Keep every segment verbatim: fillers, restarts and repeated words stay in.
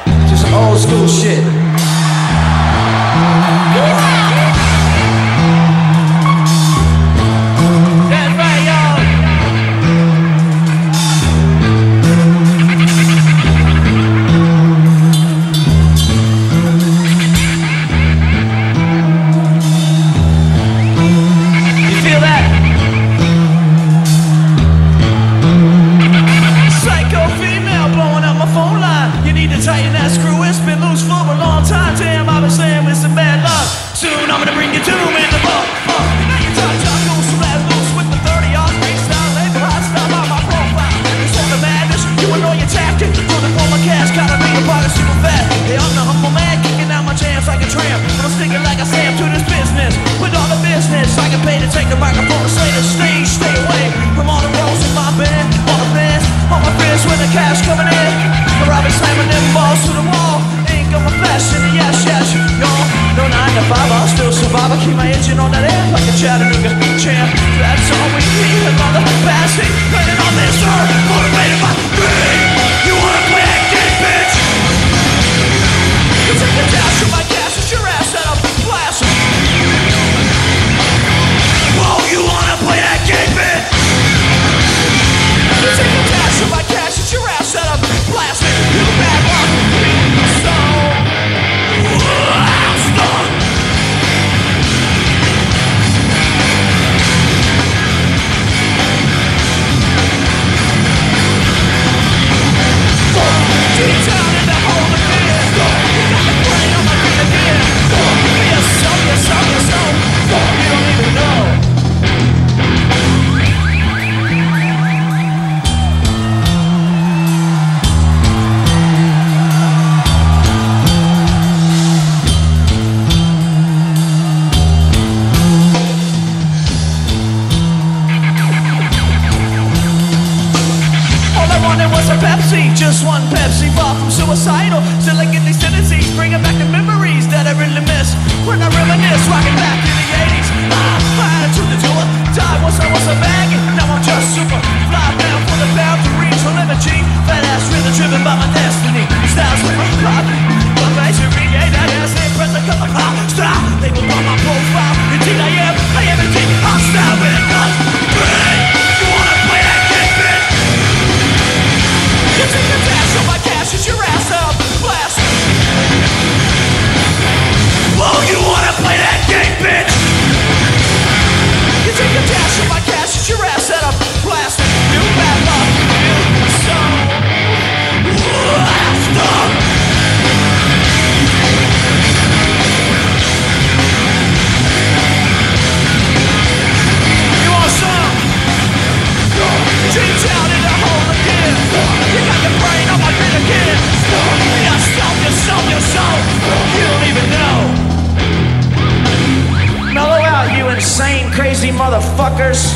Just some old school shit. Tighten that screw, it's been loose for a long time. Damn, I've been saying with some bad luck. Soon I'm gonna bring you doom in the book. Uh, now you talk, talk loose, so let loose with the thirty off freestyle, label hot style on my profile. It's all the madness, you annoy your tactic. For the former cash, gotta be a part of super fat. Hey, I'm the humble man, kicking out my jams like a tramp. I'm sticking like a Sam to this business. With all the business, I can pay to take the microphone and say the stage. Stay away from all the roles in my band. All the bands, all my friends when the cash coming in. I'll be slamming them balls to the wall. Ain't got my fashion, yes, yes, y'all. No nine to five, I'll still survive. I keep my engine on that air like a Chattanooga champ. That's all we need, another passing. Playing on this earth, motivated by greed. You wanna play that game, bitch? You take a dash from my gas, it's your ass that I'm blasting. Whoa, you wanna play that game, bitch? You take a dash from my gas, it's your ass that I'm blasting. You bad luck, so I'm stuck. Deep down in the hole again. You got the brain on my feet again. Be yourself, yourself, yourself. You don't even know. Pepsi, just one Pepsi, far from suicidal. Still I get these tendencies, bringing back the memories that I really miss. When I reminisce, rocking back in the eighties. Ah, my attitude to do it. Die once I was a baggy, now I'm just super. Fly down for the boundaries, no limit G. Fat ass really driven by my destiny. Styles with my pop, my face to regain that ass. They press a couple of stop. They will on my profile. Indeed I am, I am indeed. I'm style with a gun. You wanna play that game, bitch? You take a dash on my cash, it's your ass up, blast. Whoa, you wanna play that game, bitch? You take a dash on my cash, it's your ass up, blast. You bad luck, you so blast up. You want some? Deep down in the hole again. You got your brain on my feet again. Yourself, yourself, yourself. You don't even know. Mellow out, you insane, crazy motherfuckers.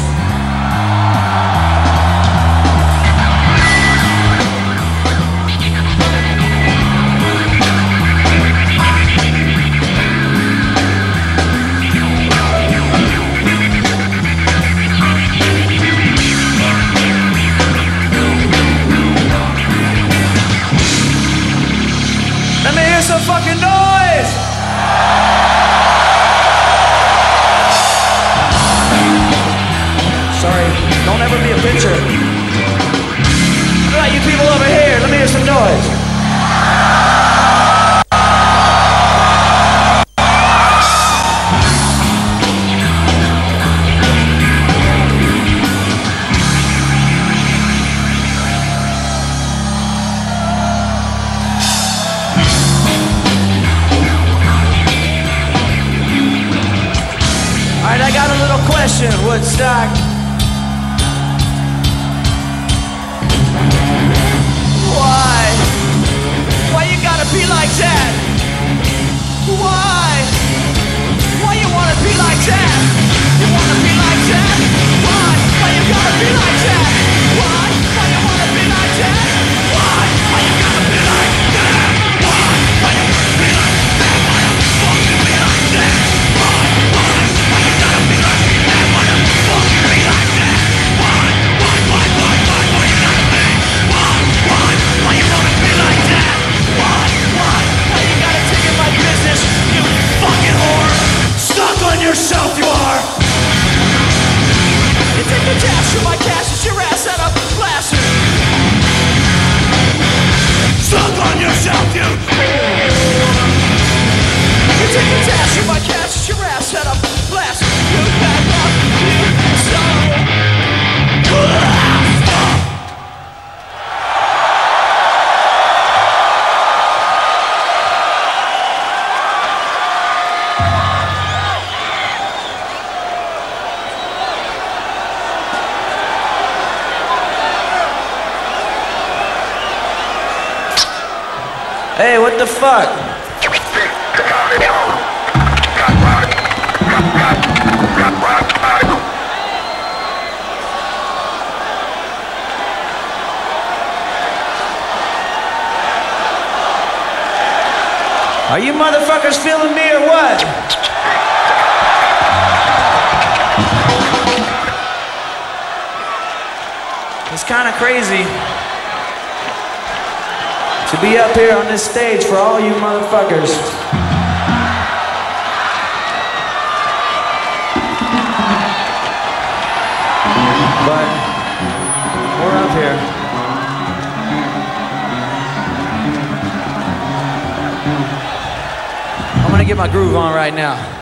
Let me hear some fucking noise! Sorry, don't ever be a bitcher. All right, you people over here, let me hear some noise. Alright, I got a little question, Woodstock. Why? Why you gotta be like that? Why? Why you wanna be like that? You wanna be like that? Why? Why you gotta be like that? Why? Why you wanna be like that? Why? Why you gotta be like that? Why? Why you wanna be like that? Why the fuck you be like that? Why? Why? Why you gotta be like that? Why the fuck you be set up, blast, you back up, you so. Hey, what the fuck? Are you motherfuckers feeling me or what? It's kind of crazy to be up here on this stage for all you motherfuckers. But we're up here. I'm gonna get my groove on right now.